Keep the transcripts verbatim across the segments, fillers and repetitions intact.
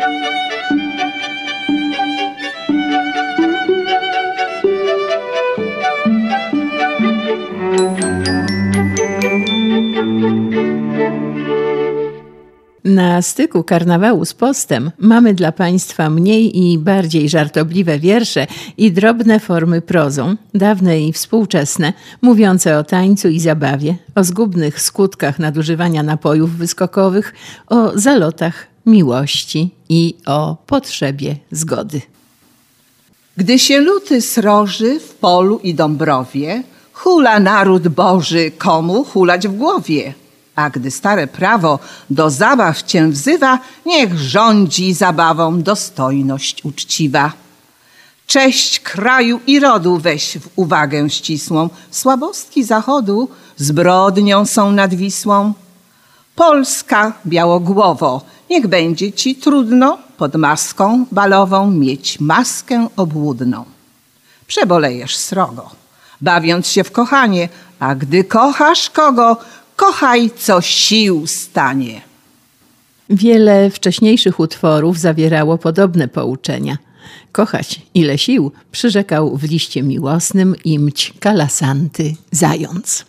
Na styku karnawału z postem mamy dla Państwa mniej i bardziej żartobliwe wiersze i drobne formy prozą, dawne i współczesne, mówiące o tańcu i zabawie, o zgubnych skutkach nadużywania napojów wyskokowych, o zalotach miłości i o potrzebie zgody. Gdy się luty sroży w polu i Dąbrowie, hula naród Boży, komu hulać w głowie. A gdy stare prawo do zabaw cię wzywa, niech rządzi zabawą dostojność uczciwa. Cześć kraju i rodu weź w uwagę ścisłą, słabostki zachodu zbrodnią są nad Wisłą. Polska białogłowo, niech będzie ci trudno pod maską balową mieć maskę obłudną. Przebolejesz srogo, bawiąc się w kochanie, a gdy kochasz kogo, kochaj, co sił stanie. Wiele wcześniejszych utworów zawierało podobne pouczenia. Kochać ile sił przyrzekał w liście miłosnym imć Kalasanty Zając.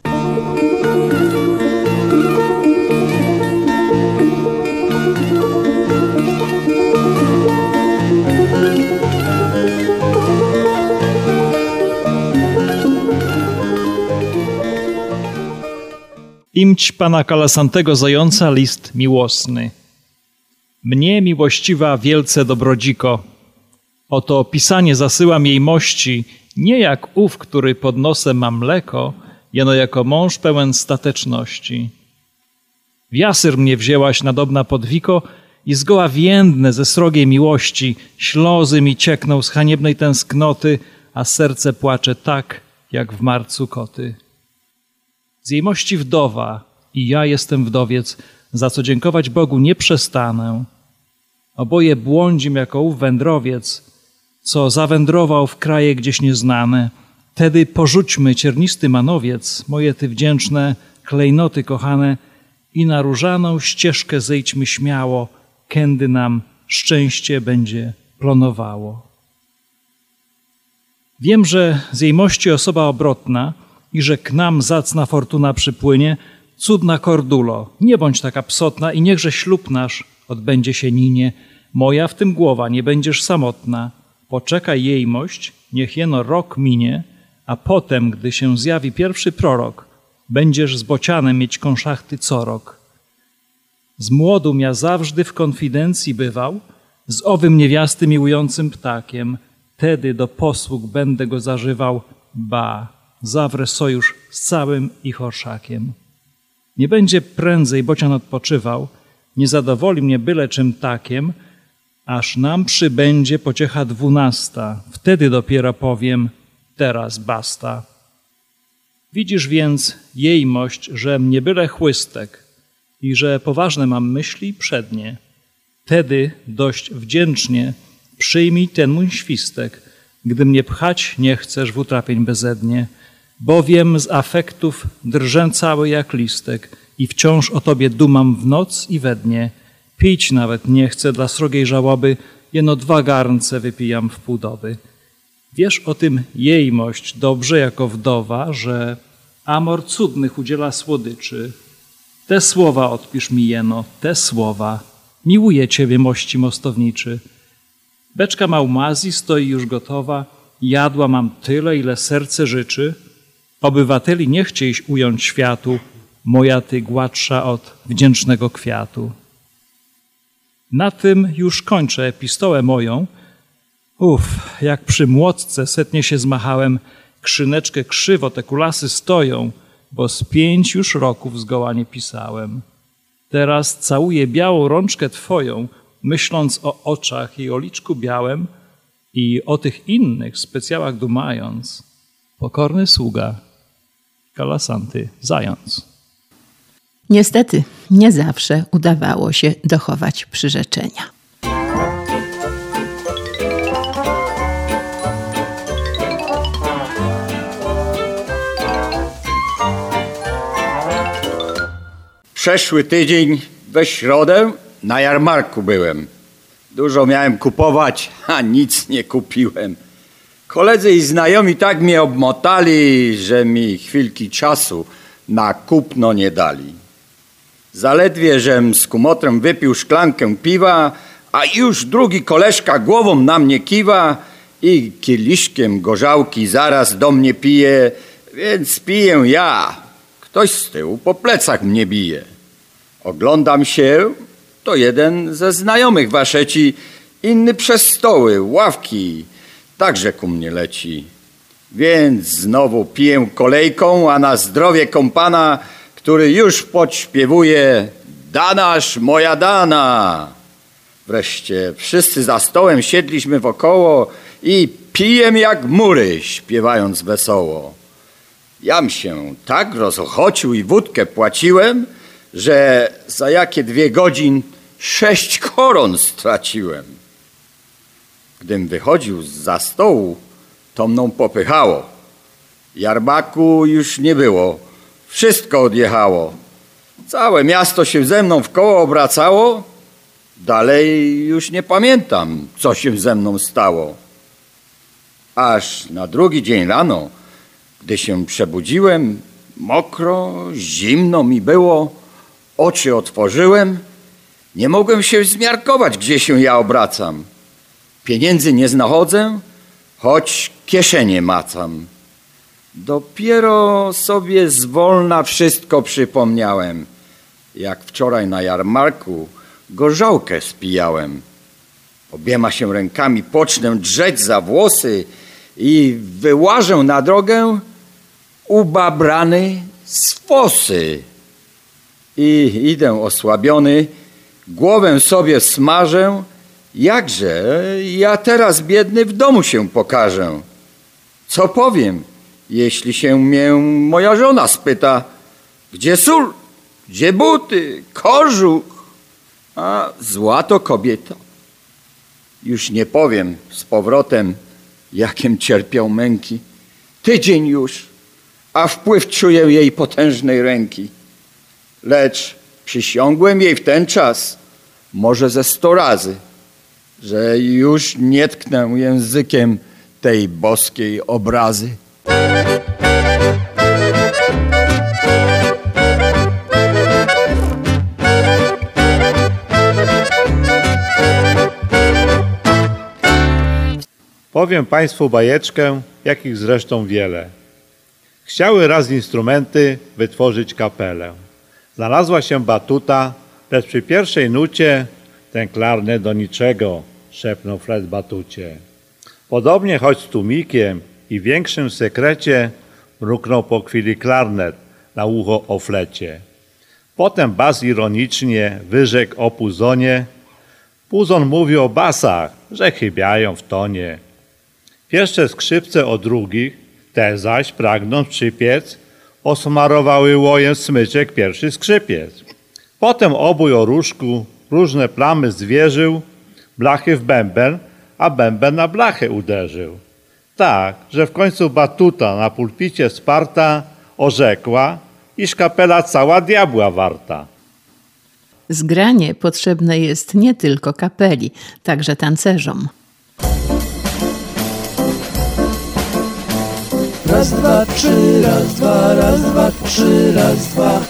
Imć pana Kalasantego Zająca list miłosny. Mnie, miłościwa, wielce dobrodziko, oto pisanie zasyłam jej mości, nie jak ów, który pod nosem ma mleko, jeno jako mąż pełen stateczności. W jasyr mnie wzięłaś nadobna podwiko i zgoła więdne ze srogiej miłości, ślozy mi ciekną z haniebnej tęsknoty, a serce płacze tak, jak w marcu koty. Z jej mości wdowa i ja jestem wdowiec, za co dziękować Bogu nie przestanę. Oboje błądzim jako ów wędrowiec, co zawędrował w kraje gdzieś nieznane. Tedy porzućmy ciernisty manowiec, moje ty wdzięczne klejnoty kochane, i na różaną ścieżkę zejdźmy śmiało, kędy nam szczęście będzie plonowało. Wiem, że z jej mości osoba obrotna i że k nam zacna fortuna przypłynie, cudna Kordulo, nie bądź taka psotna i niechże ślub nasz odbędzie się ninie. Moja w tym głowa, nie będziesz samotna. Poczekaj jej mość, niech jeno rok minie, a potem, gdy się zjawi pierwszy prorok, będziesz z bocianem mieć konszachty co rok. Z młodum ja zawsze w konfidencji bywał, z owym niewiasty miłującym ptakiem, tedy do posług będę go zażywał, ba, zawrę sojusz z całym ich orszakiem. Nie będzie prędzej bocian odpoczywał, nie zadowoli mnie byle czym takiem, aż nam przybędzie pociecha dwunasta, wtedy dopiero powiem, teraz basta. Widzisz więc, jej mość, że mnie byle chłystek i że poważne mam myśli przednie. Tedy dość wdzięcznie przyjmij ten mój świstek, gdy mnie pchać nie chcesz w utrapień bezednie, bowiem z afektów drżę cały jak listek i wciąż o tobie dumam w noc i we dnie. Pić nawet nie chcę dla srogiej żałoby, jeno dwa garnce wypijam w pół doby. Wiesz o tym jej mość dobrze jako wdowa, że amor cudnych udziela słodyczy. Te słowa odpisz mi jeno, te słowa. Miłuję ciebie, mości mostowniczy. Beczka małmazji stoi już gotowa, jadła mam tyle, ile serce życzy. Obywateli nie chciejś ująć światu, moja ty gładsza od wdzięcznego kwiatu. Na tym już kończę epistołę moją. Uf, jak przy młotce setnie się zmachałem, krzyneczkę krzywo te kulasy stoją, bo z pięć już roków zgoła nie pisałem. Teraz całuję białą rączkę twoją, myśląc o oczach i o liczku białym i o tych innych specjałach dumając. Pokorny sługa Kalasanty Zając. Niestety, nie zawsze udawało się dochować przyrzeczenia. Przeszły tydzień we środę na jarmarku byłem. Dużo miałem kupować, a nic nie kupiłem. Koledzy i znajomi tak mnie obmotali, że mi chwilki czasu na kupno nie dali. Zaledwie, żem z kumotrem wypił szklankę piwa, a już drugi koleżka głową na mnie kiwa i kieliszkiem gorzałki zaraz do mnie pije, więc piję ja. Ktoś z tyłu po plecach mnie bije. Oglądam się, to jeden ze znajomych waszeci, inny przez stoły, ławki, także ku mnie leci. Więc znowu piję kolejką, a na zdrowie kompana, który już podśpiewuje Danasz moja Dana. Wreszcie wszyscy za stołem siedliśmy wokoło i pijem jak mury, śpiewając wesoło. Jam się tak rozochocił i wódkę płaciłem, że za jakie dwie godzin sześć koron straciłem. Gdym wychodził zza stołu, to mną popychało. Jarmaku już nie było, wszystko odjechało. Całe miasto się ze mną w koło obracało. Dalej już nie pamiętam, co się ze mną stało. Aż na drugi dzień rano, gdy się przebudziłem, mokro, zimno mi było, oczy otworzyłem, nie mogłem się zmiarkować, gdzie się ja obracam. Pieniędzy nie znachodzę, choć kieszenie macam. Dopiero sobie zwolna wszystko przypomniałem, jak wczoraj na jarmarku gorzałkę spijałem. Obiema się rękami pocznę drzeć za włosy i wyłażę na drogę ubabrany z fosy. I idę osłabiony, głowę sobie smażę, jakże ja teraz biedny w domu się pokażę. Co powiem, jeśli się mnie moja żona spyta, gdzie sól, gdzie buty, kożuch, a zła to kobieta. Już nie powiem z powrotem, jakiem cierpiał męki. Tydzień już, a wpływ czuję jej potężnej ręki. Lecz przysiągłem jej w ten czas, może ze sto razy, że już nie tknę językiem tej boskiej obrazy. Powiem Państwu bajeczkę, jakich zresztą wiele. Chciały raz instrumenty wytworzyć kapelę. Znalazła się batuta, lecz przy pierwszej nucie ten klarnet do niczego, szepnął Fred batucie. Podobnie choć z tłumikiem i większym sekrecie mruknął po chwili klarnet na ucho o flecie. Potem bas ironicznie wyrzekł o puzonie. Puzon mówi o basach, że chybiają w tonie. Pierwsze skrzypce o drugich, te zaś pragnąc przypiec, osmarowały łojem smyczek pierwszy skrzypiec. Potem obój o różku różne plamy zwierzył, blachy w bęben, a bęben na blachę uderzył. Tak, że w końcu batuta na pulpicie sparta orzekła, iż kapela cała diabła warta. Zgranie potrzebne jest nie tylko kapeli, także tancerzom. Raz, dwa, trzy, raz, dwa, raz, dwa, trzy, raz, dwa.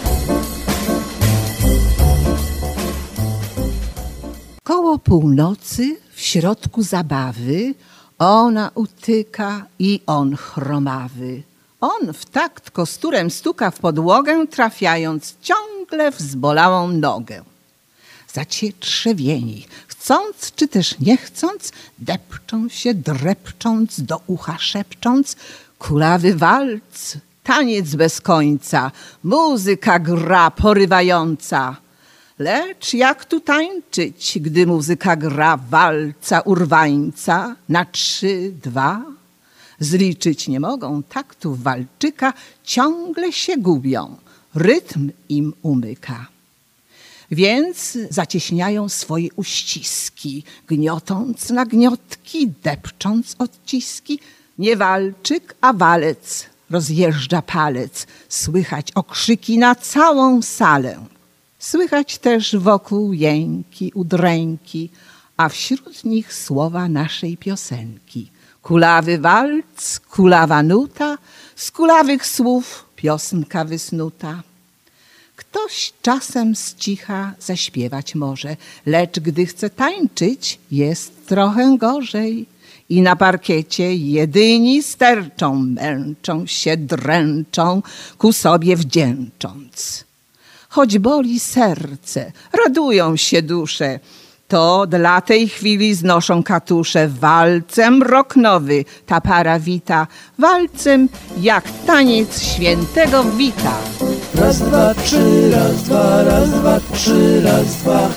Koło północy, w środku zabawy, ona utyka i on chromawy. On w takt kosturem stuka w podłogę, trafiając ciągle w zbolałą nogę. Zacietrzewieni, chcąc czy też nie chcąc, depczą się drepcząc, do ucha szepcząc, kulawy walc, taniec bez końca, muzyka gra porywająca. Lecz jak tu tańczyć, gdy muzyka gra walca urwańca na trzy, dwa? Zliczyć nie mogą taktu walczyka, ciągle się gubią, rytm im umyka. Więc zacieśniają swoje uściski, gniotąc na gniotki, depcząc odciski. Nie walczyk, a walec rozjeżdża palec, słychać okrzyki na całą salę. Słychać też wokół jęki, udręki, a wśród nich słowa naszej piosenki. Kulawy walc, kulawa nuta, z kulawych słów piosenka wysnuta. Ktoś czasem z cicha zaśpiewać może, lecz gdy chce tańczyć, jest trochę gorzej. I na parkiecie jedyni sterczą, męczą się, dręczą, ku sobie wdzięcząc. Choć boli serce, radują się dusze, to dla tej chwili znoszą katusze. Walcem rok nowy ta para wita, walcem jak taniec świętego Wita. Raz, dwa, trzy, raz, dwa, raz, dwa, trzy, raz, dwa.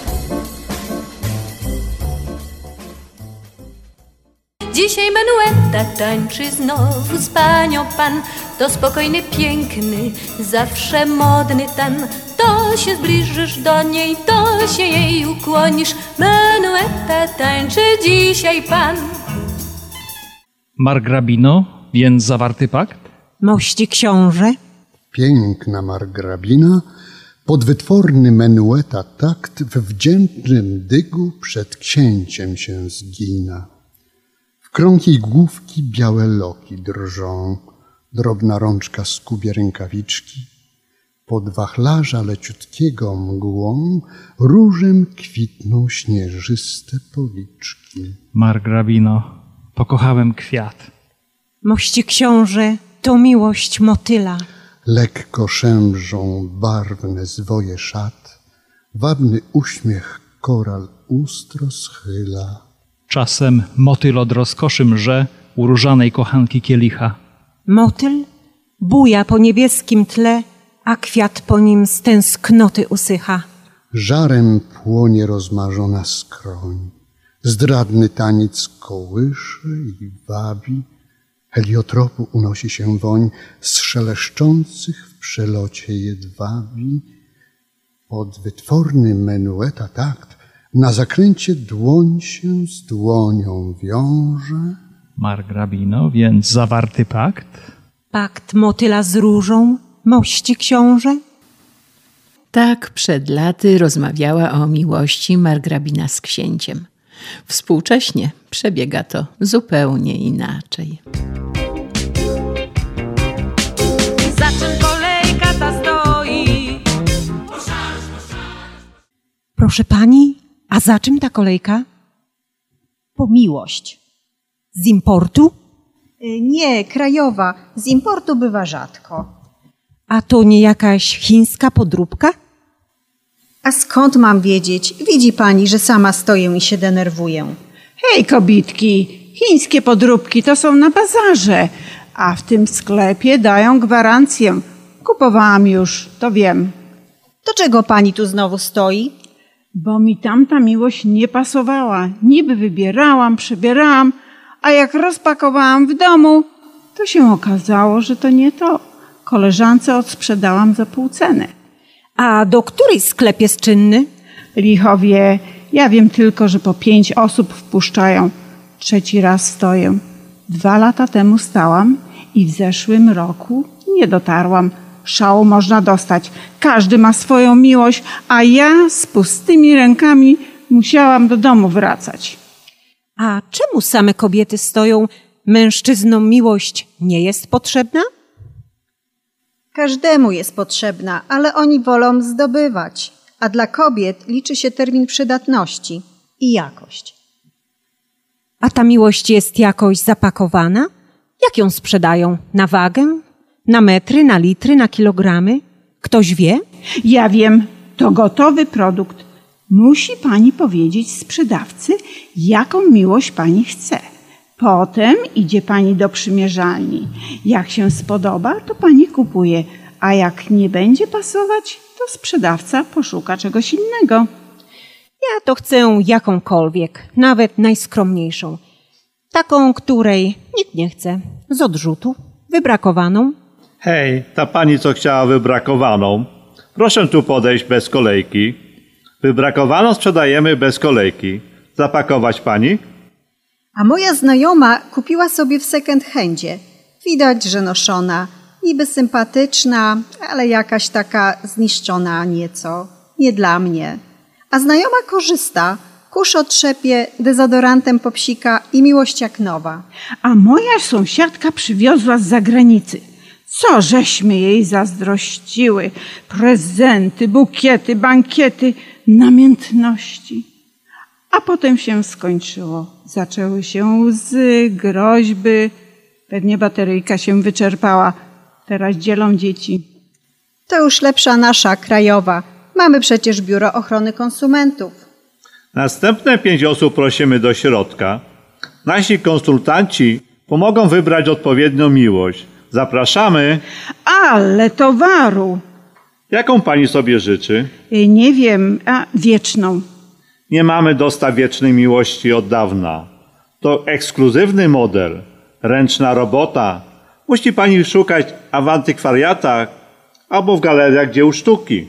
Dzisiaj menueta tańczy znowu z panią pan. To spokojny, piękny, zawsze modny tan. To się zbliżysz do niej, to się jej ukłonisz. Menueta tańczy dzisiaj pan. Margrabino, więc zawarty pakt? Mości książę. Piękna margrabina pod wytworny menueta takt w wdzięcznym dygu przed księciem się zgina. W krąg jej główki białe loki drżą, drobna rączka skubie rękawiczki. Pod wachlarza leciutkiego mgłą różem kwitną śnieżyste policzki. Margrabino, pokochałem kwiat. Mości książę, to miłość motyla. Lekko szemrzą barwne zwoje szat, wabny uśmiech koral ust rozchyla. Czasem motyl od rozkoszy mrze u różanej kochanki kielicha. Motyl buja po niebieskim tle, a kwiat po nim z tęsknoty usycha. Żarem płonie rozmarzona skroń, zdradny taniec kołyszy i wabi. Heliotropu unosi się woń z szeleszczących w przelocie jedwabi. Pod wytworny menueta takt na zakręcie dłoń się z dłonią wiąże. Margrabino, więc zawarty pakt? Pakt motyla z różą, mości książę. Tak przed laty rozmawiała o miłości margrabina z księciem. Współcześnie przebiega to zupełnie inaczej. Za czym kolejka ta stoi? Proszę pani, a za czym ta kolejka? Po miłość. Z importu? Nie, krajowa. Z importu bywa rzadko. A to nie jakaś chińska podróbka? A skąd mam wiedzieć? Widzi pani, że sama stoję i się denerwuję. Hej, kobitki, chińskie podróbki to są na bazarze, a w tym sklepie dają gwarancję. Kupowałam już, to wiem. To czego pani tu znowu stoi? Bo mi tamta miłość nie pasowała. Niby wybierałam, przebierałam, a jak rozpakowałam w domu, to się okazało, że to nie to. Koleżance odsprzedałam za pół ceny. A do której sklep jest czynny? Licho wie, ja wiem tylko, że po pięć osób wpuszczają. Trzeci raz stoję. Dwa lata temu stałam i w zeszłym roku nie dotarłam. Szału można dostać. Każdy ma swoją miłość, a ja z pustymi rękami musiałam do domu wracać. A czemu same kobiety stoją? Mężczyznom miłość nie jest potrzebna? Każdemu jest potrzebna, ale oni wolą zdobywać. A dla kobiet liczy się termin przydatności i jakość. A ta miłość jest jakoś zapakowana? Jak ją sprzedają? Na wagę? Na metry, na litry, na kilogramy? Ktoś wie? Ja wiem, to gotowy produkt. Musi pani powiedzieć sprzedawcy, jaką miłość pani chce. Potem idzie pani do przymierzalni. Jak się spodoba, to pani kupuje, a jak nie będzie pasować, to sprzedawca poszuka czegoś innego. Ja to chcę jakąkolwiek, nawet najskromniejszą. Taką, której nikt nie chce, z odrzutu, wybrakowaną. Hej, ta pani, co chciała wybrakowaną, proszę tu podejść bez kolejki. Wybrakowaną sprzedajemy bez kolejki. Zapakować pani? A moja znajoma kupiła sobie w second handzie. Widać, że noszona, niby sympatyczna, ale jakaś taka zniszczona nieco. Nie dla mnie. A znajoma korzysta, Kurz otrzepie, dezodorantem popsika i miłość jak nowa. A moja sąsiadka przywiozła z zagranicy. Co żeśmy jej zazdrościły? Prezenty, bukiety, bankiety, namiętności. A potem się skończyło. Zaczęły się łzy, groźby. Pewnie bateryjka się wyczerpała. Teraz dzielą dzieci. To już lepsza nasza, krajowa. Mamy przecież Biuro Ochrony Konsumentów. Następne pięć osób prosimy do środka. Nasi konsultanci pomogą wybrać odpowiednią miłość. Zapraszamy. Ale towaru. Jaką pani sobie życzy? Nie wiem, a wieczną. Nie mamy dostaw wiecznej miłości od dawna. To ekskluzywny model, ręczna robota. Musi pani szukać w antykwariatach albo w galeriach dzieł sztuki.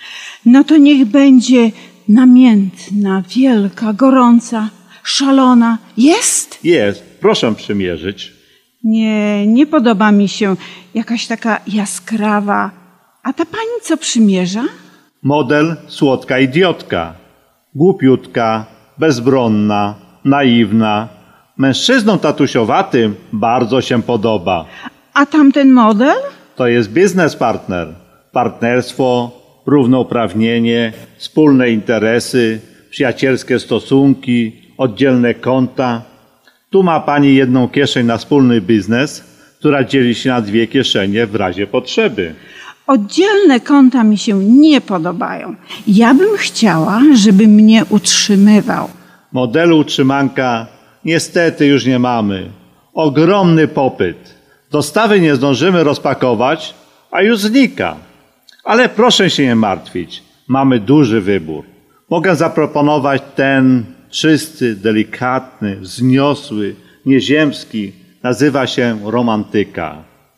No to niech będzie namiętna, wielka, gorąca, szalona. Jest? Jest. Proszę przymierzyć. Nie, nie podoba mi się jakaś taka jaskrawa. A ta pani co przymierza? Model słodka idiotka. Głupiutka, bezbronna, naiwna. Mężczyznom tatusiowatym bardzo się podoba. A tamten model? To jest biznes partner. Partnerstwo, równouprawnienie, wspólne interesy, przyjacielskie stosunki, oddzielne konta. Tu ma pani jedną kieszeń na wspólny biznes, która dzieli się na dwie kieszenie w razie potrzeby. Oddzielne konta mi się nie podobają. Ja bym chciała, żeby mnie utrzymywał. Modelu utrzymanka niestety już nie mamy. Ogromny popyt. Dostawy nie zdążymy rozpakować, a już znika. Ale proszę się nie martwić. Mamy duży wybór. Mogę zaproponować ten czysty, delikatny, wzniosły, nieziemski. Nazywa się romantyka.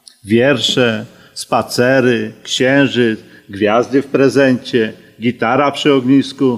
Wiersze, spacery, księżyc, gwiazdy w prezencie, gitara przy ognisku.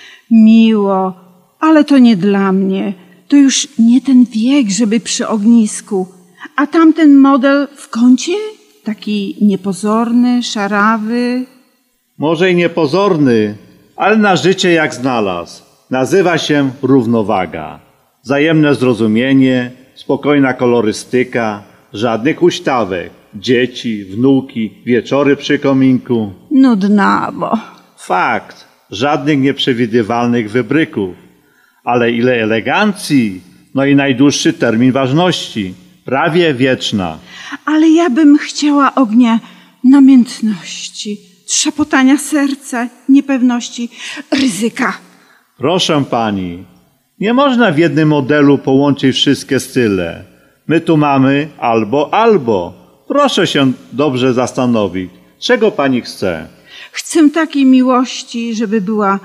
Miło, ale to nie dla mnie. To już nie ten wiek, żeby przy ognisku. A tamten model w kącie? Taki niepozorny, szarawy. Może i niepozorny, ale na życie jak znalazł. Nazywa się równowaga. Wzajemne zrozumienie, spokojna kolorystyka, żadnych huśtawek. Dzieci, wnuki, wieczory przy kominku. Nudna, bo... Fakt. Żadnych nieprzewidywalnych wybryków. Ale ile elegancji, no i najdłuższy termin ważności. Prawie wieczna. Ale ja bym chciała ognia namiętności, trzepotania serca, niepewności, ryzyka. Proszę pani, nie można w jednym modelu połączyć wszystkie style. My tu mamy albo, albo. Proszę się dobrze zastanowić, czego pani chce. Chcę takiej miłości, żeby była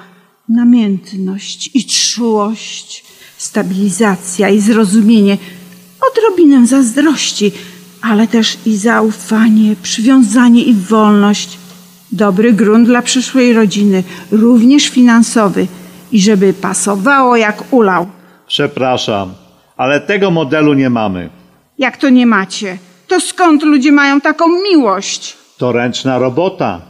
namiętność i czułość, stabilizacja i zrozumienie, odrobinę zazdrości, ale też i zaufanie, przywiązanie i wolność. Dobry grunt dla przyszłej rodziny, również finansowy i żeby pasowało jak ulał. Przepraszam, ale tego modelu nie mamy. Jak to nie macie? To skąd ludzie mają taką miłość? To ręczna robota.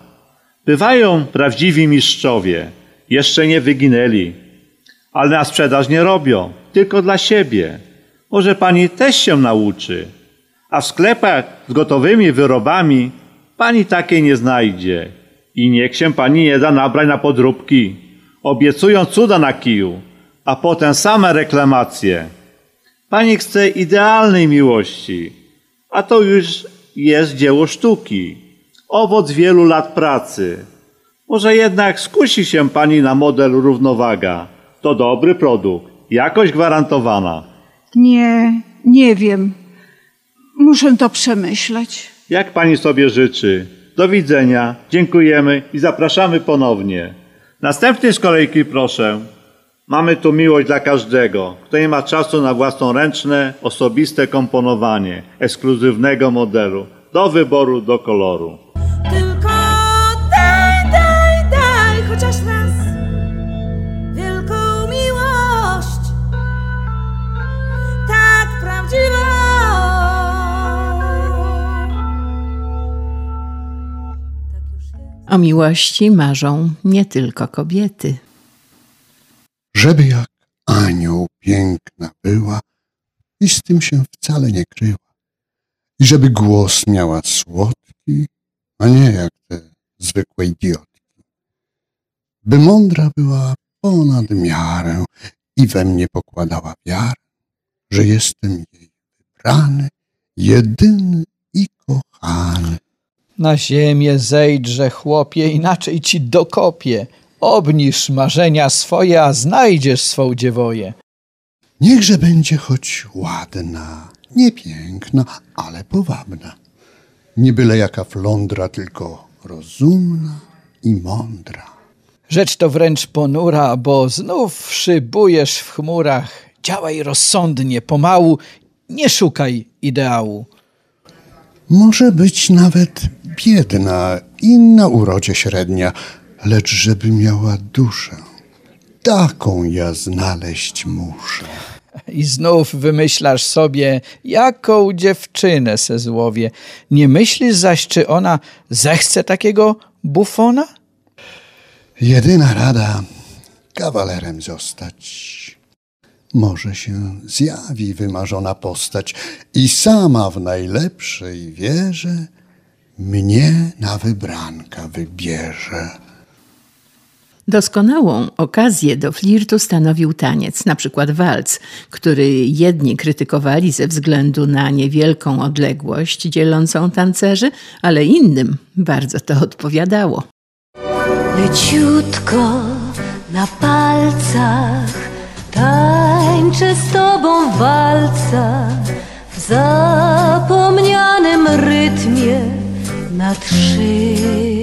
Bywają prawdziwi mistrzowie, jeszcze nie wyginęli, ale na sprzedaż nie robią, tylko dla siebie. Może pani też się nauczy. A w sklepach z gotowymi wyrobami pani takiej nie znajdzie. I niech się pani nie da nabrać na podróbki. Obiecują cuda na kiju, a potem same reklamacje. Pani chce idealnej miłości, a to już jest dzieło sztuki. Owoc wielu lat pracy. Może jednak skusi się pani na model równowaga. To dobry produkt, jakość gwarantowana. Nie, nie wiem. Muszę to przemyśleć. Jak pani sobie życzy. Do widzenia, dziękujemy i zapraszamy ponownie. Następny z kolejki proszę. Mamy tu miłość dla każdego, kto nie ma czasu na własnoręczne, osobiste komponowanie ekskluzywnego modelu. Do wyboru, do koloru. Tylko daj, daj, daj chociaż raz wielką miłość, tak prawdziwą. O miłości marzą nie tylko kobiety. żeby jak anioł piękna była i z tym się wcale nie kryła. I żeby głos miała słodki, a nie jak te zwykłe idiotki. By mądra była ponad miarę i we mnie pokładała wiarę, że jestem jej wybrany, jedyny i kochany. Na ziemię zejdźże, chłopie, inaczej ci dokopię. Obniż marzenia swoje, a znajdziesz swą dziewoję. Niechże będzie choć ładna, nie piękna, ale powabna. Nie byle jaka flądra, tylko rozumna i mądra. Rzecz to wręcz ponura, bo znów szybujesz w chmurach. Działaj rozsądnie, pomału, nie szukaj ideału. Może być nawet biedna i na urodzie średnia, lecz żeby miała duszę, taką ja znaleźć muszę. I znów wymyślasz sobie, jaką dziewczynę se złowię. Nie myślisz zaś, czy ona zechce takiego bufona? Jedyna rada, kawalerem zostać. Może się zjawi wymarzona postać i sama w najlepszej wierze mnie na wybranka wybierze. Doskonałą okazję do flirtu stanowił taniec, na przykład walc, który jedni krytykowali ze względu na niewielką odległość dzielącą tancerzy, ale innym bardzo to odpowiadało. Leciutko na palcach tańczę z tobą w walcach, w zapomnianym rytmie na trzy.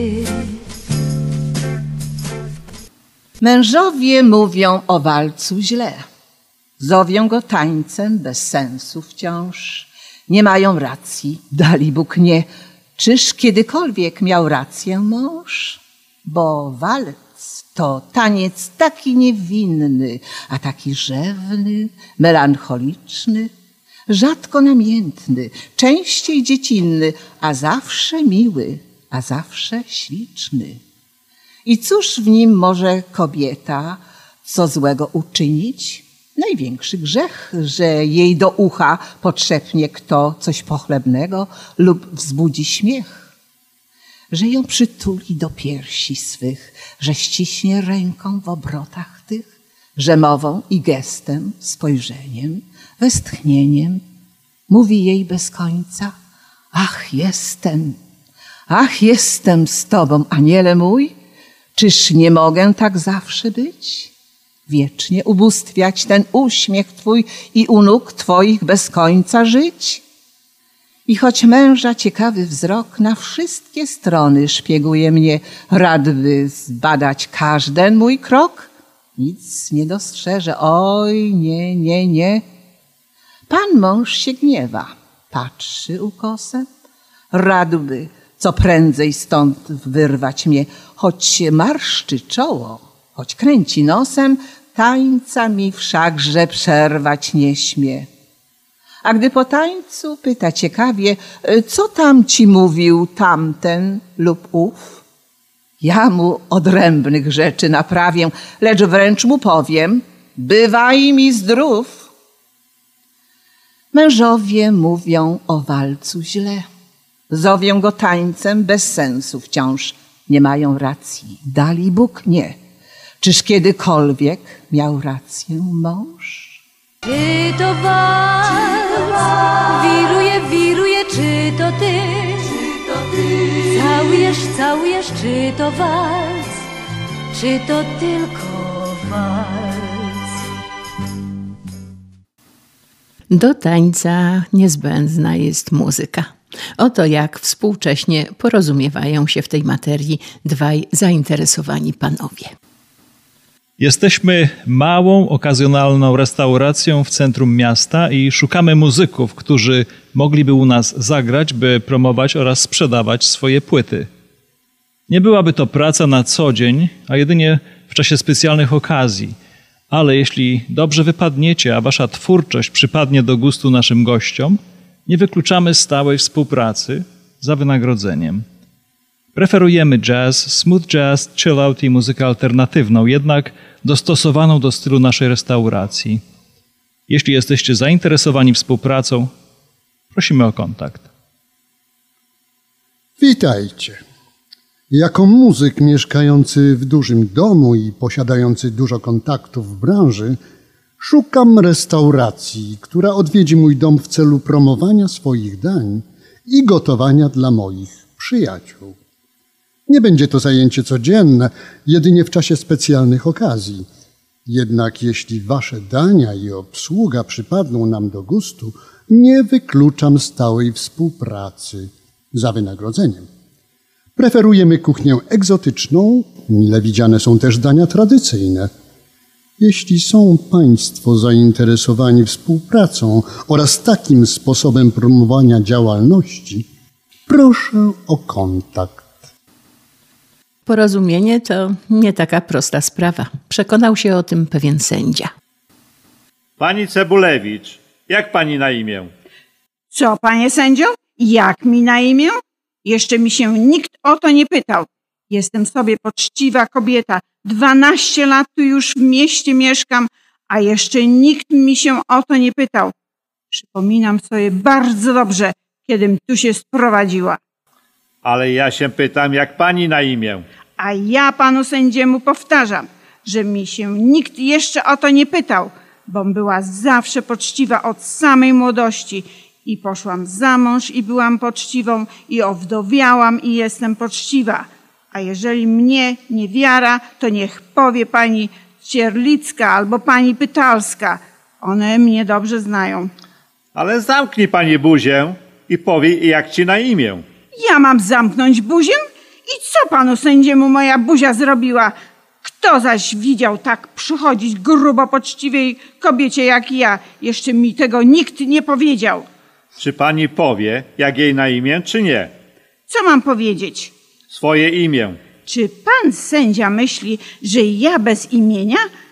Mężowie mówią o walcu źle. Zowią go tańcem bez sensu wciąż. Nie mają racji, dali Bóg nie. Czyż kiedykolwiek miał rację mąż? Bo walc to taniec taki niewinny, a taki rzewny, melancholiczny, rzadko namiętny, częściej dziecinny, a zawsze miły, a zawsze śliczny. I cóż w nim może kobieta co złego uczynić? Największy grzech, że jej do ucha potrzepnie kto coś pochlebnego lub wzbudzi śmiech. Że ją przytuli do piersi swych, że ściśnie ręką w obrotach tych, że mową i gestem, spojrzeniem, westchnieniem mówi jej bez końca: ach, jestem, ach, jestem z tobą, aniele mój. Czyż nie mogę tak zawsze być? Wiecznie ubóstwiać ten uśmiech twój i u nóg twoich bez końca żyć? I choć męża ciekawy wzrok na wszystkie strony szpieguje mnie, radby zbadać każden mój krok, nic nie dostrzeże, oj, nie, nie, nie. Pan mąż się gniewa, patrzy ukosem, radby co prędzej stąd wyrwać mnie, choć marszczy czoło, choć kręci nosem, tańca mi wszakże przerwać nie śmie. A gdy po tańcu pyta ciekawie, co tam ci mówił tamten lub ów, ja mu odrębnych rzeczy naprawię, lecz wręcz mu powiem: bywaj mi zdrów. Mężowie mówią o walcu źle. Zowią go tańcem bez sensu wciąż. Nie mają racji, dali Bóg nie. Czyż kiedykolwiek miał rację mąż? Czy to walc, wiruje, wiruje, czy to ty? Całujesz, całujesz, czy to walc? Czy to tylko walc? Do tańca niezbędna jest muzyka. Oto jak współcześnie porozumiewają się w tej materii dwaj zainteresowani panowie. Jesteśmy małą, okazjonalną restauracją w centrum miasta i szukamy muzyków, którzy mogliby u nas zagrać, by promować oraz sprzedawać swoje płyty. Nie byłaby to praca na co dzień, a jedynie w czasie specjalnych okazji. Ale jeśli dobrze wypadniecie, a wasza twórczość przypadnie do gustu naszym gościom, nie wykluczamy stałej współpracy za wynagrodzeniem. Preferujemy jazz, smooth jazz, chill out i muzykę alternatywną, jednak dostosowaną do stylu naszej restauracji. Jeśli jesteście zainteresowani współpracą, prosimy o kontakt. Witajcie. Jako muzyk mieszkający w dużym domu i posiadający dużo kontaktów w branży, szukam restauracji, która odwiedzi mój dom w celu promowania swoich dań i gotowania dla moich przyjaciół. Nie będzie to zajęcie codzienne, jedynie w czasie specjalnych okazji. Jednak jeśli wasze dania i obsługa przypadną nam do gustu, nie wykluczam stałej współpracy za wynagrodzeniem. Preferujemy kuchnię egzotyczną, mile widziane są też dania tradycyjne. Jeśli są państwo zainteresowani współpracą oraz takim sposobem promowania działalności, proszę o kontakt. Porozumienie to nie taka prosta sprawa. Przekonał się o tym pewien sędzia. Pani Cebulewicz, jak pani na imię? Co, panie sędzio? Jak mi na imię? Jeszcze mi się nikt o to nie pytał. Jestem sobie poczciwa kobieta. Dwanaście lat tu już w mieście mieszkam, a jeszcze nikt mi się o to nie pytał. Przypominam sobie bardzo dobrze, kiedym tu się sprowadziła. Ale ja się pytam, jak pani na imię? A ja panu sędziemu powtarzam, że mi się nikt jeszcze o to nie pytał, bom była zawsze poczciwa od samej młodości. I poszłam za mąż i byłam poczciwą, i owdowiałam i jestem poczciwa. A jeżeli mnie nie wiara, to niech powie pani Cierlicka albo pani Pytalska. One mnie dobrze znają. Ale zamknij pani buzię i powie, jak ci na imię. Ja mam zamknąć buzię? I co panu sędziemu moja buzia zrobiła? Kto zaś widział tak przychodzić grubo poczciwej kobiecie jak ja? Jeszcze mi tego nikt nie powiedział. Czy pani powie, jak jej na imię, czy nie? Co mam powiedzieć? Swoje imię. Czy pan sędzia myśli, że ja bez imienia?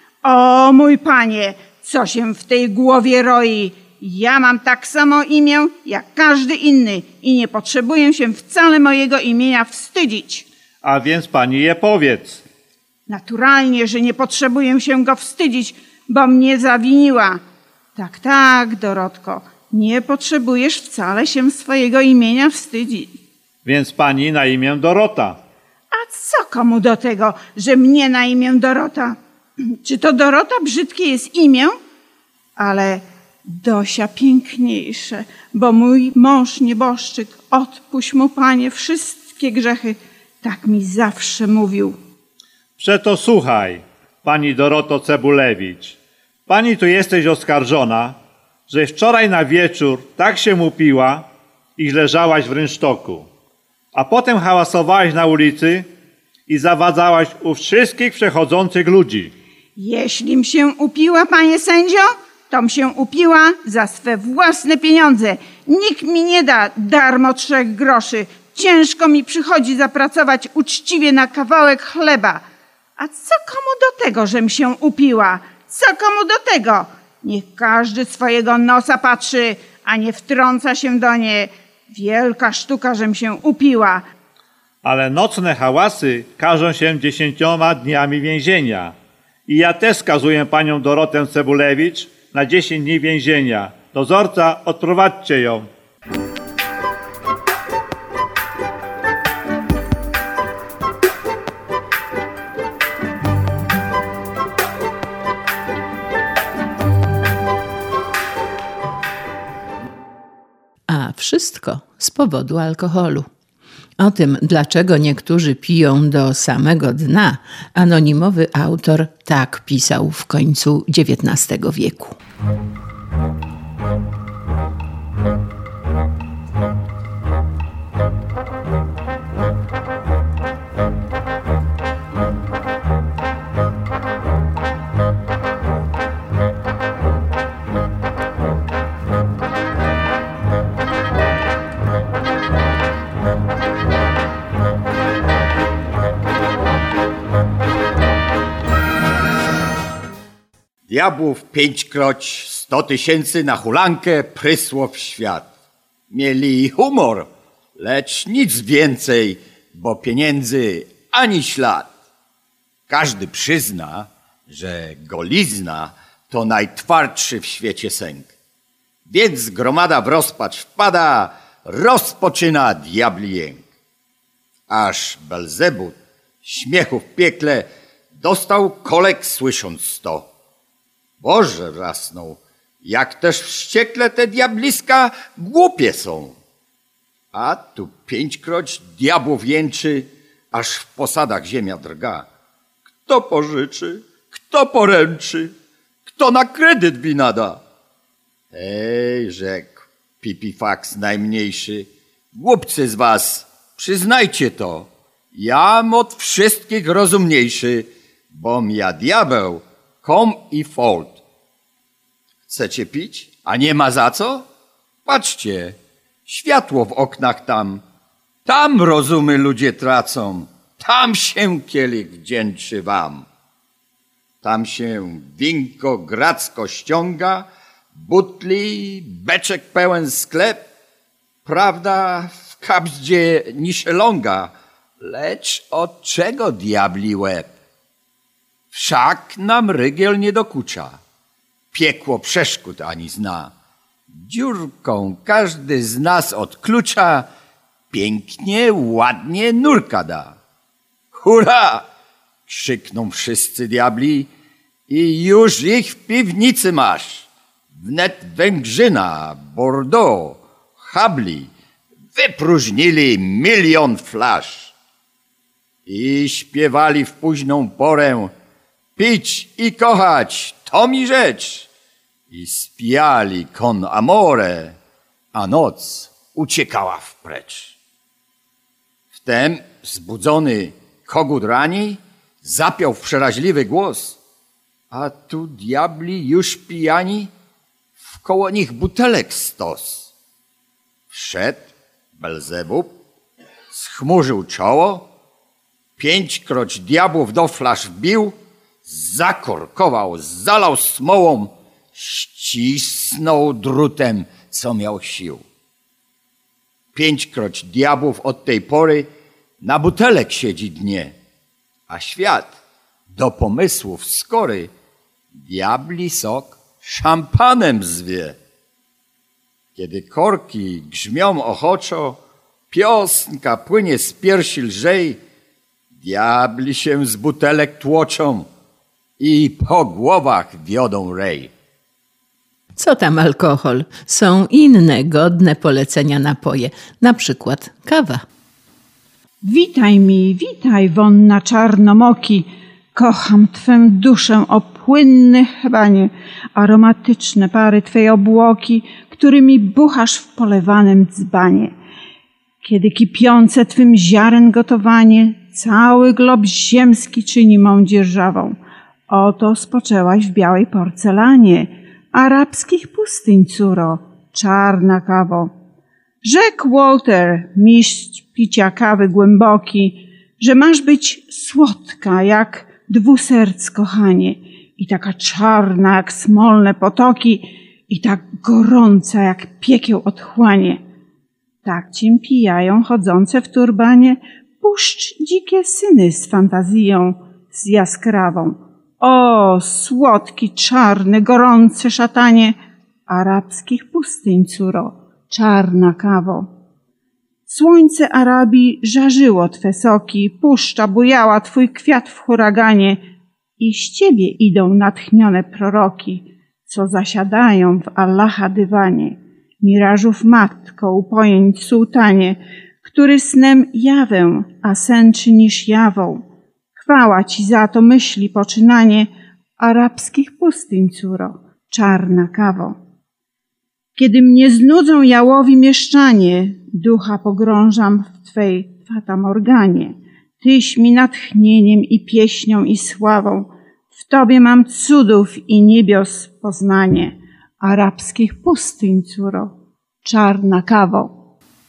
O mój panie, co się w tej głowie roi? Ja mam tak samo imię, jak każdy inny i nie potrzebuję się wcale mojego imienia wstydzić. A więc pani je powiedz. Naturalnie, że nie potrzebuję się go wstydzić, bo mnie zawiniła. Tak, tak, Dorotko, nie potrzebujesz wcale się swojego imienia wstydzić. Więc pani na imię Dorota. A co komu do tego, że mnie na imię Dorota? Czy to Dorota brzydkie jest imię? Ale Dosia piękniejsze, bo mój mąż nieboszczyk, odpuść mu, panie, wszystkie grzechy. Tak mi zawsze mówił. Przeto słuchaj, pani Doroto Cebulewicz. Pani tu jesteś oskarżona, że wczoraj na wieczór tak się upiła, iż leżałaś w rynsztoku. A potem hałasowałaś na ulicy i zawadzałaś u wszystkich przechodzących ludzi. Jeślim się upiła, panie sędzio, tom się upiła za swe własne pieniądze. Nikt mi nie da darmo trzech groszy. Ciężko mi przychodzi zapracować uczciwie na kawałek chleba. A co komu do tego, żem się upiła? Co komu do tego? Niech każdy swojego nosa patrzy, a nie wtrąca się do nie. Wielka sztuka, żem się upiła. Ale nocne hałasy karzą się dziesięcioma dniami więzienia. I ja też skazuję panią Dorotę Cebulewicz na dziesięć dni więzienia. Dozorca, odprowadźcie ją. A wszystko z powodu alkoholu. O tym, dlaczego niektórzy piją do samego dna, anonimowy autor tak pisał w końcu dziewiętnastego wieku. Diabłów pięćkroć sto tysięcy na hulankę prysło w świat. Mieli humor, lecz nic więcej, bo pieniędzy ani ślad. Każdy przyzna, że golizna to najtwardszy w świecie sęk. Więc gromada w rozpacz wpada, rozpoczyna diabli jęk. Aż Belzebub śmiechu w piekle dostał kolek słysząc to. Boże, wrasnął, jak też wściekle te diabliska głupie są. A tu pięćkroć diabłów jęczy, aż w posadach ziemia drga. Kto pożyczy, kto poręczy, kto na kredyt wina da? Ej, rzekł Pipifax najmniejszy, głupcy z was, przyznajcie to, jam od wszystkich rozumniejszy, bom ja diabeł, kom i fold. Chcecie pić, a nie ma za co? Patrzcie, światło w oknach tam, tam rozumy ludzie tracą, tam się kielich wdzięczy wam. Tam się winko gracko ściąga, butli, beczek pełen sklep, prawda w kabździe niszeląga, lecz od czego diabli łeb? Wszak nam rygiel nie dokucza, piekło przeszkód ani zna. Dziurką każdy z nas odklucza, pięknie, ładnie nurka da. Hurra! Krzykną wszyscy diabli i już ich w piwnicy masz. Wnet Węgrzyna, Bordeaux, Habli wypróżnili milion flasz. I śpiewali w późną porę, pić i kochać, to mi rzecz. I spijali con amore, a noc uciekała wprecz. Wtem zbudzony kogut rani zapiął w przeraźliwy głos, a tu diabli już pijani, wkoło nich butelek stos. Wszedł Belzebub, schmurzył czoło, pięćkroć diabłów do flasz wbił, zakorkował, zalał smołą, ścisnął drutem, co miał sił. Pięćkroć diabłów od tej pory na butelek siedzi dnie, a świat do pomysłów skory diabli sok szampanem zwie. Kiedy korki grzmią ochoczo, piosnka płynie z piersi lżej, diabli się z butelek tłoczą i po głowach wiodą rej. Co tam alkohol? Są inne godne polecenia napoje, na przykład kawa. Witaj mi, witaj, wonna czarnomoki, kocham twę duszę o płynny chebanie, aromatyczne pary twej obłoki, którymi buchasz w polewanym dzbanie. Kiedy kipiące twym ziaren gotowanie cały glob ziemski czyni mą dzierżawą, oto spoczęłaś w białej porcelanie arabskich pustyń, córo, czarna kawo. Rzekł Walter, mistrz picia kawy głęboki, że masz być słodka jak dwuserc kochanie i taka czarna jak smolne potoki i tak gorąca jak piekieł otchłanie. Tak cię pijają chodzące w turbanie puszcz dzikie syny z fantazją, z jaskrawą. O, słodki, czarny, gorący szatanie arabskich pustyń, córo, czarna kawo. Słońce Arabii żarzyło twe soki, puszcza bujała twój kwiat w huraganie i z ciebie idą natchnione proroki, co zasiadają w Allaha dywanie, mirażów matko, upojeń sułtanie, który snem jawę, a sen czynisz jawą. Chwała ci za to myśli poczynanie arabskich pustyń, córo, czarna kawo. Kiedy mnie znudzą jałowi mieszczanie, ducha pogrążam w twej fatamorganie. Tyś mi natchnieniem i pieśnią i sławą, w tobie mam cudów i niebios poznanie arabskich pustyń, córo, czarna kawo.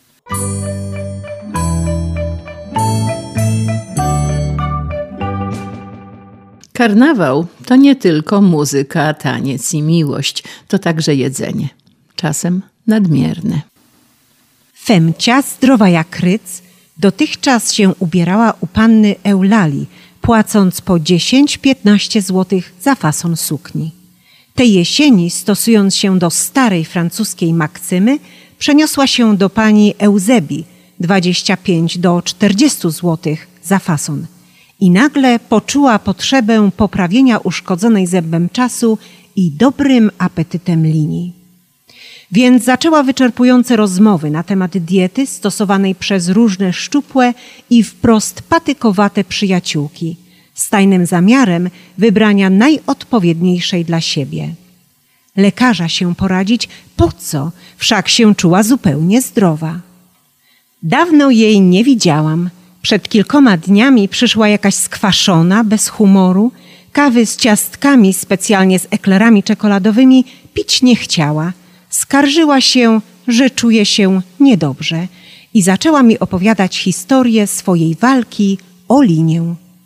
Karnawał to nie tylko muzyka, taniec i miłość, to także jedzenie, czasem nadmierne. Femcia, zdrowa jak ryc, Dotychczas się ubierała u panny Eulalii, płacąc po dziesięć piętnaście złotych za fason sukni. Tej jesieni, stosując się do starej francuskiej Maksymy, przeniosła się do pani Eusebii, dwadzieścia pięć do czterdziestu złotych za fason. I nagle poczuła potrzebę poprawienia uszkodzonej zębem czasu i dobrym apetytem linii. Więc zaczęła wyczerpujące rozmowy na temat diety stosowanej przez różne szczupłe i wprost patykowate przyjaciółki, z tajnym zamiarem wybrania najodpowiedniejszej dla siebie. Lekarza się poradzić, po co, wszak się czuła zupełnie zdrowa. Dawno jej nie widziałam. Przed kilkoma dniami przyszła jakaś skwaszona, bez humoru, kawy z ciastkami, specjalnie z eklerami czekoladowymi, pić nie chciała. Skarżyła się, że czuje się niedobrze i zaczęła mi opowiadać historię swojej walki o linię.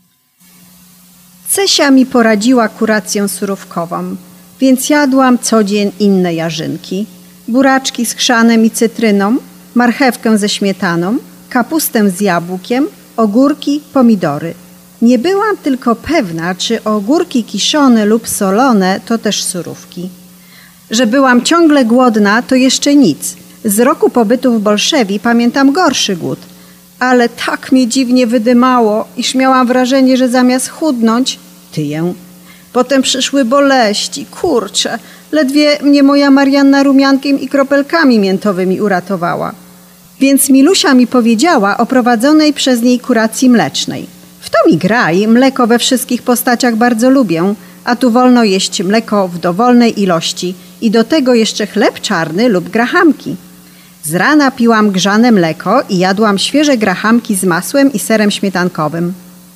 Cesia mi poradziła kurację surówkową, więc jadłam co dzień inne jarzynki, buraczki z chrzanem i cytryną, marchewkę ze śmietaną, kapustę z jabłkiem, ogórki, pomidory. Nie byłam tylko pewna, czy ogórki kiszone lub solone to też surówki. Że byłam ciągle głodna, to jeszcze nic. Z roku pobytu w Bolszewi pamiętam gorszy głód, ale tak mnie dziwnie wydymało, iż miałam wrażenie, że zamiast chudnąć, tyję. Potem przyszły boleści, kurcze, ledwie mnie moja Marianna rumiankiem i kropelkami miętowymi uratowała. Więc Milusia mi powiedziała o prowadzonej przez niej kuracji mlecznej. W to mi graj, mleko we wszystkich postaciach bardzo lubię, a tu wolno jeść mleko w dowolnej ilości i do tego jeszcze chleb czarny lub grachamki. Z rana piłam grzane mleko i jadłam świeże grachamki z masłem i serem śmietankowym.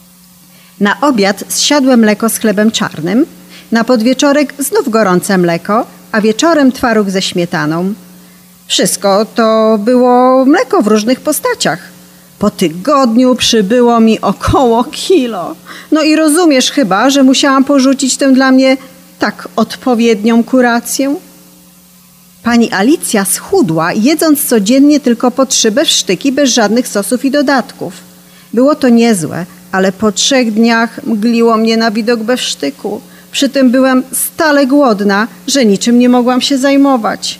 Na obiad zsiadłe mleko z chlebem czarnym, na podwieczorek znów gorące mleko, a wieczorem twaróg ze śmietaną. Wszystko to było mleko w różnych postaciach. Po tygodniu przybyło mi około kilo. No i rozumiesz chyba, że musiałam porzucić tę dla mnie tak odpowiednią kurację? Pani Alicja schudła, jedząc codziennie tylko po trzy besztyki bez żadnych sosów i dodatków. Było to niezłe, ale po trzech dniach mgliło mnie na widok besztyku. Przy tym byłem stale głodna, że niczym nie mogłam się zajmować.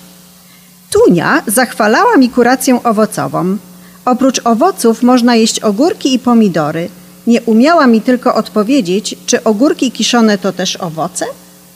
Tunia zachwalała mi kurację owocową. Oprócz owoców można jeść ogórki i pomidory. Nie umiała mi tylko odpowiedzieć, czy ogórki kiszone to też owoce?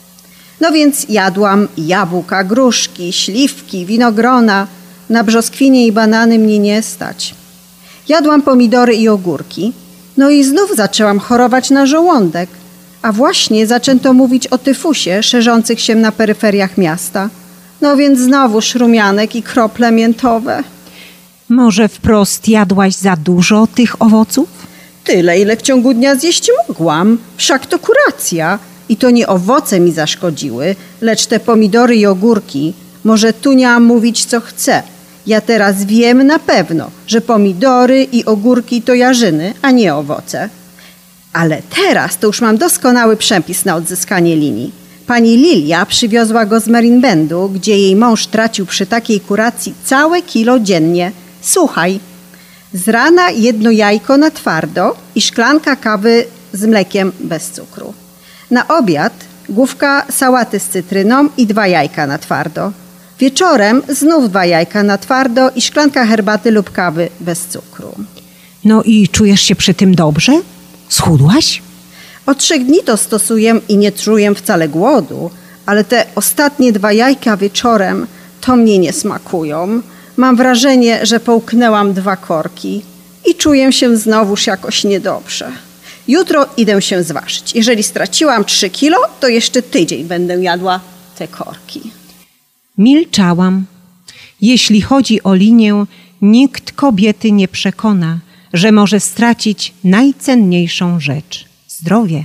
No więc jadłam jabłka, gruszki, śliwki, winogrona. Na brzoskwinie i banany mnie nie stać. Jadłam pomidory i ogórki. No i znów zaczęłam chorować na żołądek. A właśnie zaczęto mówić o tyfusie szerzących się na peryferiach miasta. No więc znowu szrumianek i krople miętowe. Może wprost jadłaś za dużo tych owoców? Tyle, ile w ciągu dnia zjeść mogłam. Wszak to kuracja. I to nie owoce mi zaszkodziły, lecz te pomidory i ogórki. Może Tunia mówić co chce. Ja teraz wiem na pewno, że pomidory i ogórki to jarzyny, a nie owoce. Ale teraz to już mam doskonały przepis na odzyskanie linii. Pani Lilia przywiozła go z Merinbendu, gdzie jej mąż tracił przy takiej kuracji całe kilo dziennie. Słuchaj, z rana jedno jajko na twardo i szklanka kawy z mlekiem bez cukru. Na obiad główka sałaty z cytryną i dwa jajka na twardo. Wieczorem znów dwa jajka na twardo i szklanka herbaty lub kawy bez cukru. No i czujesz się przy tym dobrze? Schudłaś? Od trzech dni to stosuję i nie czuję wcale głodu, ale te ostatnie dwa jajka wieczorem to mnie nie smakują. Mam wrażenie, że połknęłam dwa korki i czuję się znowuż jakoś niedobrze. Jutro idę się zważyć. Jeżeli straciłam trzy kilo, to jeszcze tydzień będę jadła te korki. Milczałam. Jeśli chodzi o linię, nikt kobiety nie przekona, że może stracić najcenniejszą rzecz – zdrowie.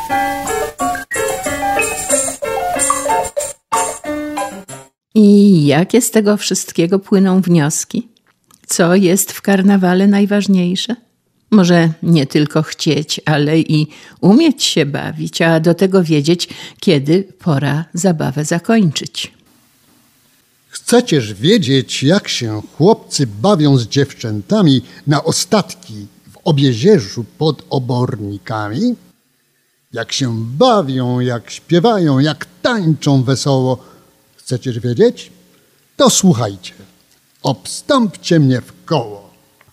I jakie z tego wszystkiego płyną wnioski? Co jest w karnawale najważniejsze? Może nie tylko chcieć, ale i umieć się bawić, a do tego wiedzieć, kiedy pora zabawę zakończyć. Chcecież wiedzieć, jak się chłopcy bawią z dziewczętami na ostatki w Obiezierzu pod obornikami? Jak się bawią, jak śpiewają, jak tańczą wesoło. Chcecież wiedzieć? To słuchajcie. Obstąpcie mnie w koło.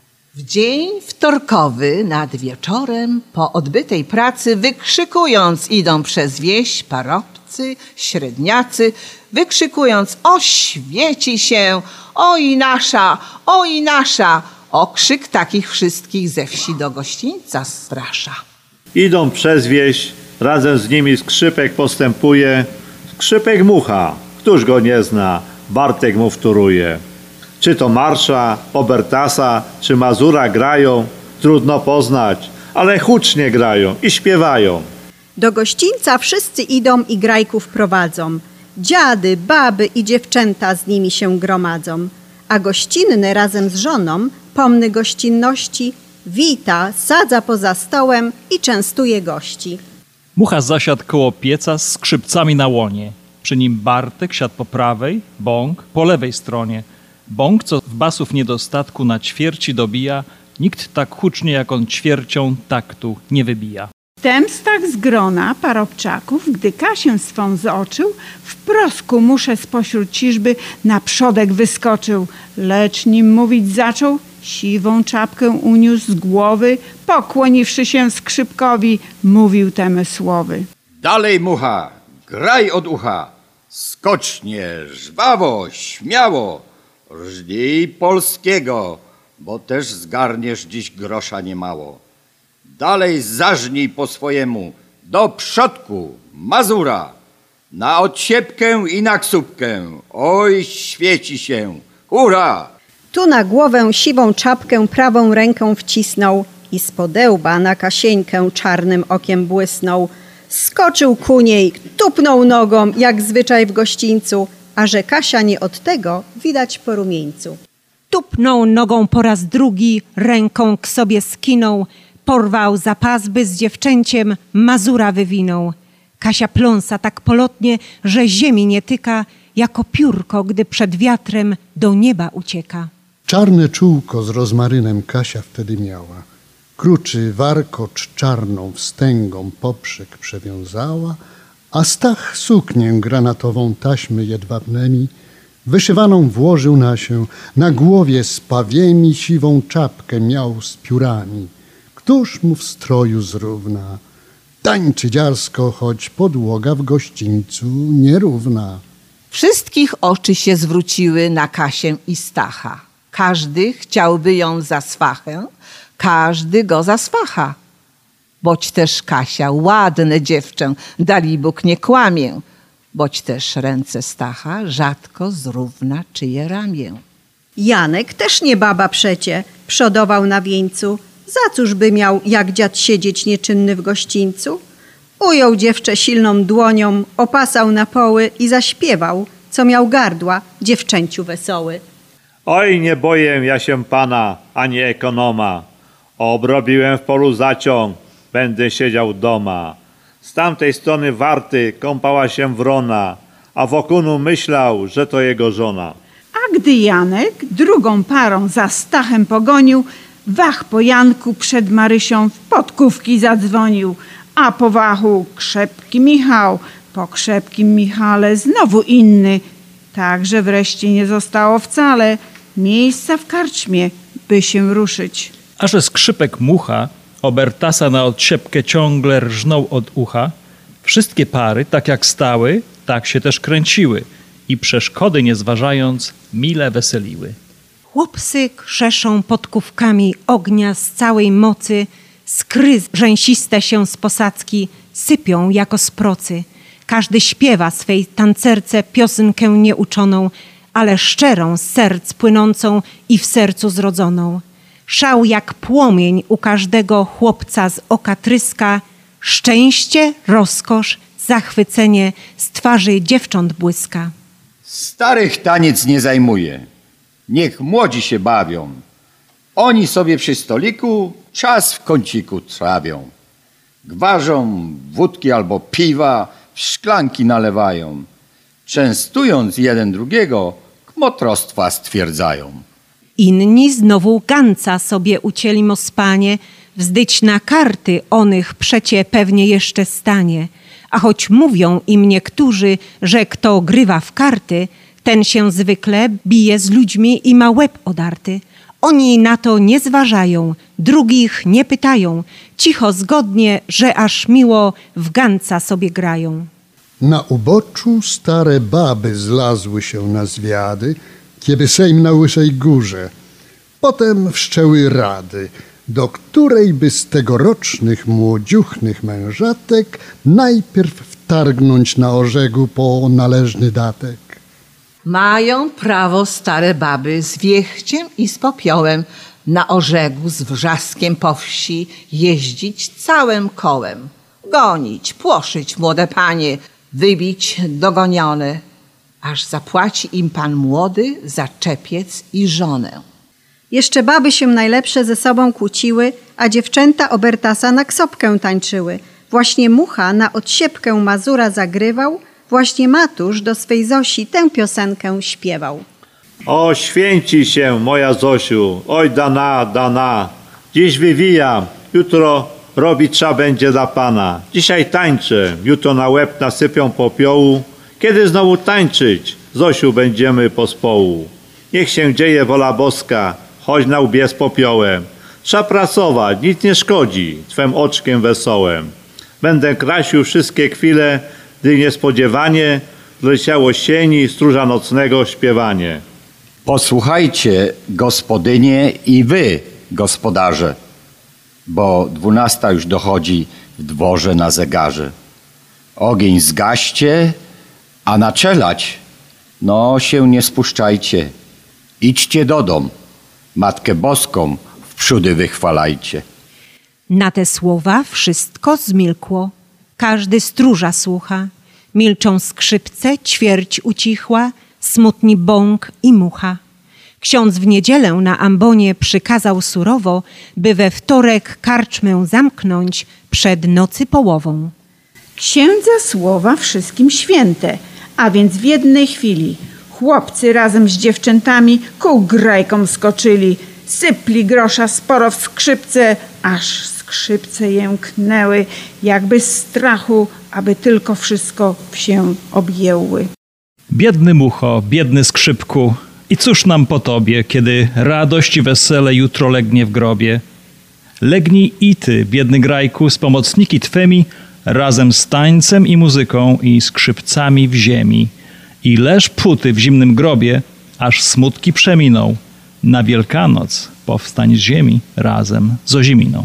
W dzień wtorkowy nad wieczorem, po odbytej pracy, wykrzykując idą przez wieś parobcy, średniacy, wykrzykując: o świeci się, oj nasza, oj nasza. Okrzyk takich wszystkich ze wsi do gościńca sprasza. Idą przez wieś, razem z nimi skrzypek postępuje. Skrzypek Mucha, któż go nie zna, Bartek mu wtóruje. Czy to marsza, Obertasa, czy Mazura grają, trudno poznać, ale hucznie grają i śpiewają. Do gościńca wszyscy idą i grajków prowadzą. Dziady, baby i dziewczęta z nimi się gromadzą. A gościnny razem z żoną, pomny gościnności, wita, sadza poza stołem i częstuje gości. Mucha zasiadł koło pieca z skrzypcami na łonie. Przy nim Bartek siadł po prawej, Bąk po lewej stronie. Bąk, co w basów niedostatku na ćwierci dobija, nikt tak hucznie jak on ćwiercią taktu nie wybija. Wtem stach z grona parobczaków, gdy Kasię swą zoczył, w prosku muszę spośród ciżby na przodek wyskoczył. Lecz nim mówić zaczął, siwą czapkę uniósł z głowy, pokłoniwszy się skrzypkowi, mówił teme słowy. Dalej, Mucha, graj od ucha, skocznie, żwawo, śmiało, rżnij polskiego, bo też zgarniesz dziś grosza niemało. Dalej zażnij po swojemu, do przodku, Mazura, na odsiepkę i na ksupkę, oj świeci się, hurra! Tu na głowę siwą czapkę prawą ręką wcisnął i z podełba na Kasieńkę czarnym okiem błysnął. Skoczył ku niej, tupnął nogą, jak zwyczaj w gościńcu, a że Kasia nie od tego, widać po rumieńcu. Tupnął nogą po raz drugi, ręką k sobie skinął, porwał za pasby z dziewczęciem, Mazura wywinął. Kasia pląsa tak polotnie, że ziemi nie tyka, jako piórko, gdy przed wiatrem do nieba ucieka. Czarne czółko z rozmarynem Kasia wtedy miała. Kruczy warkocz czarną wstęgą poprzek przewiązała, a Stach suknię granatową taśmy jedwabnemi wyszywaną włożył na się, na głowie z pawiemi siwą czapkę miał z piórami. Któż mu w stroju zrówna? Tańczy dziarsko, choć podłoga w gościńcu nierówna. Wszystkich oczy się zwróciły na Kasię i Stacha. Każdy chciałby ją za swachę, każdy go za swacha. Boć też Kasia, ładne dziewczę, dalibóg nie kłamię. Boć też ręce Stacha rzadko zrówna czyje ramię. Janek też nie baba przecie, przodował na wieńcu. Za cóż by miał jak dziad siedzieć nieczynny w gościńcu? Ujął dziewczę silną dłonią, opasał na poły i zaśpiewał, co miał gardła, dziewczęciu wesoły. Oj, nie boję ja się pana, ani ekonoma. Obrobiłem w polu zaciąg, będę siedział doma. Z tamtej strony warty kąpała się wrona, a wokół myślał, że to jego żona. A gdy Janek drugą parą za Stachem pogonił, wach po Janku przed Marysią w podkówki zadzwonił, a po wachu krzepki Michał, po krzepkim Michale znowu inny. Także wreszcie nie zostało wcale miejsca w karczmie, by się ruszyć. A że skrzypek Mucha Obertasa na odsiepkę ciągle rżnął od ucha, wszystkie pary, tak jak stały, tak się też kręciły i przeszkody nie zważając, mile weseliły. Chłopsy krzeszą podkówkami ognia z całej mocy, skry rzęsiste się z posadzki sypią jako z procy. Każdy śpiewa swej tancerce piosenkę nieuczoną, ale szczerą z serc płynącą i w sercu zrodzoną. Szał jak płomień u każdego chłopca z oka tryska, szczęście, rozkosz, zachwycenie z twarzy dziewcząt błyska. Starych taniec nie zajmuje, niech młodzi się bawią. Oni sobie przy stoliku czas w kąciku trawią. Gwarzą wódki albo piwa, w szklanki nalewają. Częstując jeden drugiego, motrostwa stwierdzają. Inni znowu ganca sobie ucięli mospanie, wzdyć na karty onych przecie pewnie jeszcze stanie. A choć mówią im niektórzy, że kto grywa w karty, ten się zwykle bije z ludźmi i ma łeb odarty. Oni na to nie zważają, drugich nie pytają, cicho zgodnie, że aż miło w ganca sobie grają. Na uboczu stare baby zlazły się na zwiady, kiedy sejm na Łysej Górze. Potem wszczęły rady, do której by z tegorocznych młodziuchnych mężatek najpierw wtargnąć na orzegu po należny datek. Mają prawo stare baby z wiechciem i z popiołem na orzegu z wrzaskiem po wsi jeździć całym kołem. Gonić, płoszyć młode panie, wybić dogonione, aż zapłaci im pan młody za czepiec i żonę. Jeszcze baby się najlepsze ze sobą kłóciły, a dziewczęta obertasa na ksopkę tańczyły. Właśnie Mucha na odsiepkę Mazura zagrywał, właśnie Matusz do swej Zosi tę piosenkę śpiewał. O, święci się, moja Zosiu, oj dana, dana. Dziś wywijam, jutro robić trzeba będzie dla pana. Dzisiaj tańczę, jutro na łeb nasypią popiołu. Kiedy znowu tańczyć, Zosiu, będziemy pospołu. Niech się dzieje wola boska, choć na łbie z popiołem. Trzeba pracować, nic nie szkodzi, twem oczkiem wesołem. Będę krasił wszystkie chwile, gdy niespodziewanie wleciało sieni stróża nocnego śpiewanie. Posłuchajcie, gospodynie i wy, gospodarze, bo dwunasta już dochodzi w dworze na zegarze. Ogień zgaście, a naczelać, no się nie spuszczajcie. Idźcie do dom, Matkę Boską wprzódy wychwalajcie. Na te słowa wszystko zmilkło. Każdy stróża słucha. Milczą skrzypce, ćwierć ucichła, smutni bąk i mucha. Ksiądz w niedzielę na ambonie przykazał surowo, by we wtorek karczmę zamknąć przed nocy połową. Księdza słowa wszystkim święte, a więc w jednej chwili chłopcy razem z dziewczętami ku grajkom skoczyli, sypli grosza sporo w skrzypce, aż skrzypce jęknęły, jakby z strachu, aby tylko wszystko się objęły. Biedny Mucho, biedny skrzypku, i cóż nam po tobie, kiedy radość i wesele jutro legnie w grobie? Legnij i ty, biedny grajku, z pomocniki twemi, razem z tańcem i muzyką i skrzypcami w ziemi. I leż puty w zimnym grobie, aż smutki przeminą. Na Wielkanoc powstań z ziemi razem z Oziminą.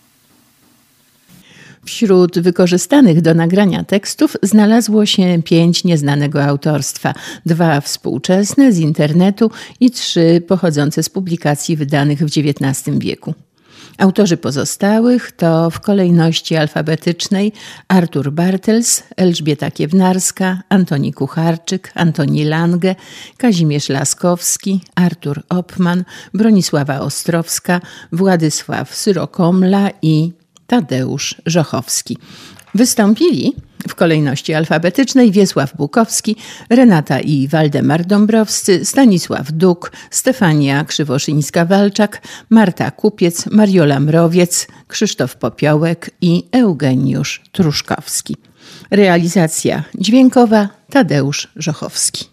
Wśród wykorzystanych do nagrania tekstów znalazło się pięć nieznanego autorstwa, dwa współczesne z internetu i trzy pochodzące z publikacji wydanych w dziewiętnastym wieku. Autorzy pozostałych to w kolejności alfabetycznej Artur Bartels, Elżbieta Kiewnarska, Antoni Kucharczyk, Antoni Lange, Kazimierz Laskowski, Artur Opman, Bronisława Ostrowska, Władysław Syrokomla i Tadeusz Żochowski. Wystąpili w kolejności alfabetycznej Wiesław Bukowski, Renata i Waldemar Dąbrowscy, Stanisław Duk, Stefania Krzywoszyńska-Walczak, Marta Kupiec, Mariola Mrowiec, Krzysztof Popiołek i Eugeniusz Truszkowski. Realizacja dźwiękowa Tadeusz Żochowski.